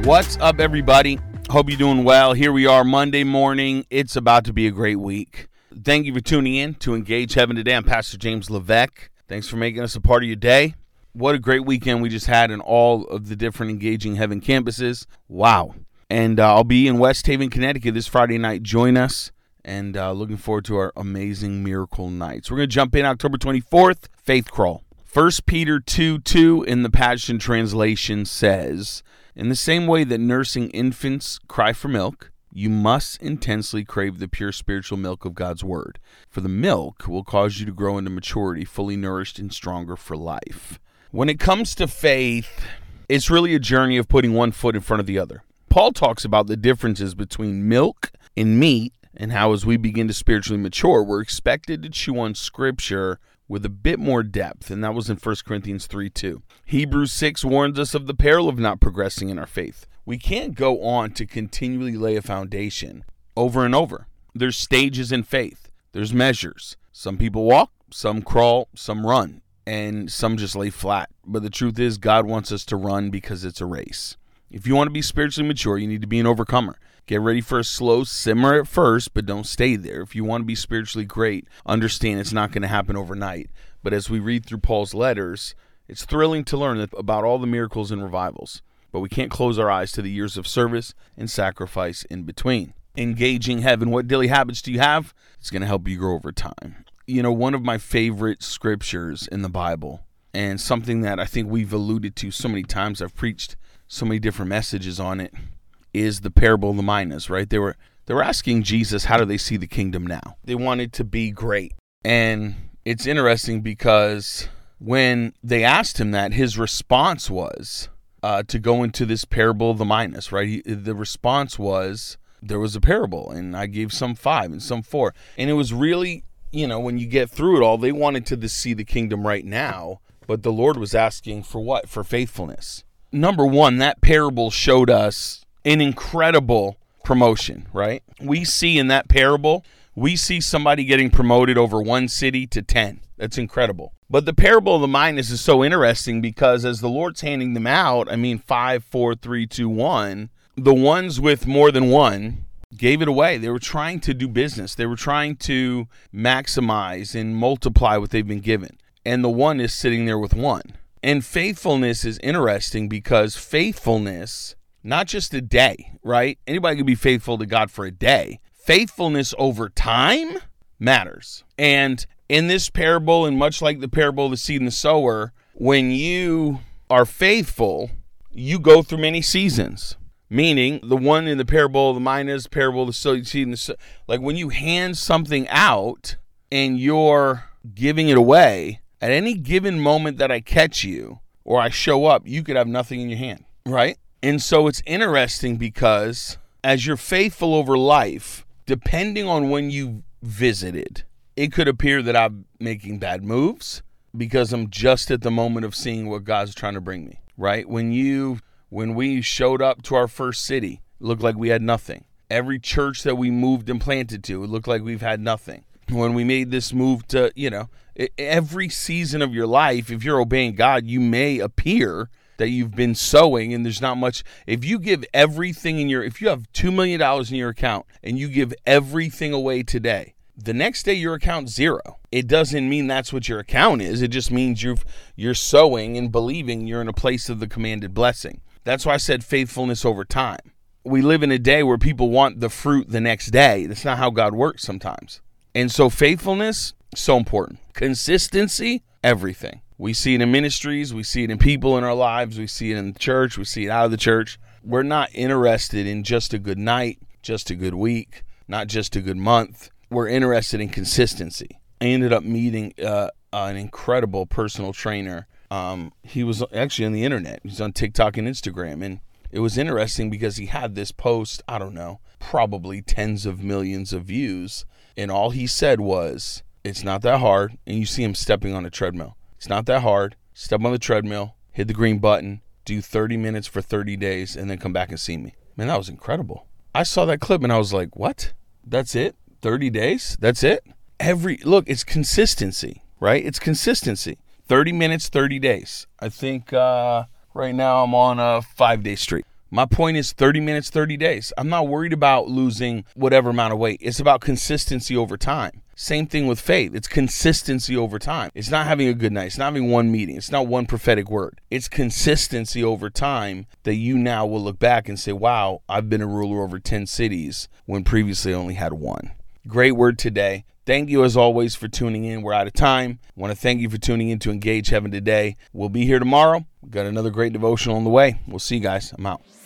What's up, everybody? Hope you're doing well. Here we are Monday morning. It's about to be a great week. Thank you for tuning in to Engage Heaven today. I'm Pastor James Levesque. Thanks for making us a part of your day. What a great weekend we just had in all of the different Engaging Heaven campuses. Wow. And I'll be in West Haven, Connecticut this Friday night. Join us. And looking forward to our amazing miracle nights. We're going to jump in October 24th, Faith Crawl. 1 Peter 2:2 in the Passion Translation says, "In the same way that nursing infants cry for milk, you must intensely crave the pure spiritual milk of God's Word. For the milk will cause you to grow into maturity, fully nourished and stronger for life." When it comes to faith, it's really a journey of putting one foot in front of the other. Paul talks about the differences between milk and meat, and how as we begin to spiritually mature, we're expected to chew on Scripture with a bit more depth, and that was in 1 Corinthians 3:2. Hebrews 6 warns us of the peril of not progressing in our faith. We can't go on to continually lay a foundation over and over. There's stages in faith. There's measures. Some people walk, some crawl, some run, and some just lay flat. But the truth is, God wants us to run because it's a race. If you want to be spiritually mature, you need to be an overcomer. Get ready for a slow simmer at first, but don't stay there. If you want to be spiritually great, understand it's not going to happen overnight. But as we read through Paul's letters, it's thrilling to learn about all the miracles and revivals. But we can't close our eyes to the years of service and sacrifice in between. Engaging Heaven. What daily habits do you have? It's going to help you grow over time. You know, one of my favorite scriptures in the Bible, and something that I think we've alluded to so many times, I've preached so many different messages on it, is the parable of the minas, right? They were asking Jesus, how do they see the kingdom now? They wanted to be great. And it's interesting because when they asked him that, his response was to go into this parable of the minas, right? The response was, there was a parable, and I gave some 5 and some 4. And it was really, you know, when you get through it all, they wanted to see the kingdom right now, but the Lord was asking for what? For faithfulness. Number one, that parable showed us an incredible promotion, right? We see in that parable, we see somebody getting promoted over one city to 10. That's incredible. But the parable of the minas is so interesting because as the Lord's handing them out, 5, 4, 3, 2, 1, the ones with more than one gave it away. They were trying to do business. They were trying to maximize and multiply what they've been given. And the one is sitting there with one. And faithfulness is interesting because faithfulness, not just a day, right? Anybody can be faithful to God for a day. Faithfulness over time matters. And in this parable, and much like the parable of the seed and the sower, when you are faithful, you go through many seasons. Meaning, the one in the parable of the minas, parable of the seed and the sower, like when you hand something out and you're giving it away, at any given moment that I catch you or I show up, you could have nothing in your hand, right? And so it's interesting because as you're faithful over life, depending on when you visited, it could appear that I'm making bad moves because I'm just at the moment of seeing what God's trying to bring me, right? When we showed up to our first city, it looked like we had nothing. Every church that we moved and planted to, it looked like we've had nothing. When we made this move to, every season of your life, if you're obeying God, you may appear that you've been sowing and there's not much. If you give everything if you have $2 million in your account and you give everything away today, the next day your account's zero. It doesn't mean that's what your account is. It just means you're sowing and believing you're in a place of the commanded blessing. That's why I said faithfulness over time. We live in a day where people want the fruit the next day. That's not how God works sometimes. And so faithfulness, so important. Consistency, everything. We see it in ministries. We see it in people in our lives. We see it in the church. We see it out of the church. We're not interested in just a good night, just a good week, not just a good month. We're interested in consistency. I ended up meeting an incredible personal trainer. He was actually on the internet. He's on TikTok and Instagram. And it was interesting because he had this post, I don't know, probably tens of millions of views. And all he said was, it's not that hard. And you see him stepping on a treadmill. It's not that hard. Step on the treadmill, hit the green button, do 30 minutes for 30 days, and then come back and see me. Man, that was incredible. I saw that clip and I was like, what? That's it? 30 days? That's it? Look, it's consistency, right? It's consistency. 30 minutes, 30 days. I think right now I'm on a 5-day streak. My point is 30 minutes, 30 days. I'm not worried about losing whatever amount of weight. It's about consistency over time. Same thing with faith. It's consistency over time. It's not having a good night. It's not having one meeting. It's not one prophetic word. It's consistency over time that you now will look back and say, wow, I've been a ruler over 10 cities when previously I only had one. Great word today. Thank you, as always, for tuning in. We're out of time. I want to thank you for tuning in to Engage Heaven today. We'll be here tomorrow. We've got another great devotional on the way. We'll see you guys. I'm out.